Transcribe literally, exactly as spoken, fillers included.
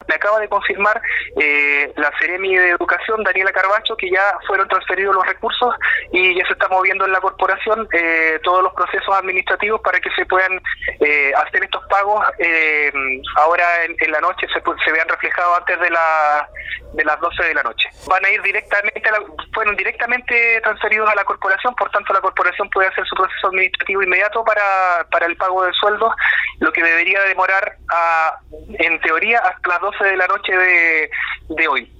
me acaba de confirmar eh, la Seremi de Educación, Daniela Carbacho, que ya fueron transferidos los recursos y ya se está moviendo en la corporación eh, todos los procesos administrativos para que se puedan eh, hacer estos pagos eh, ahora en, en la noche, se, se vean reflejados antes de la de las doce de la noche. Van a ir directamente, a la, fueron directamente transferidos a la corporación, por tanto la corporación puede hacer su proceso administrativo inmediato para, para el pago de sueldos, lo que debería demorar a, en teoría hasta las doce de la noche de, de hoy.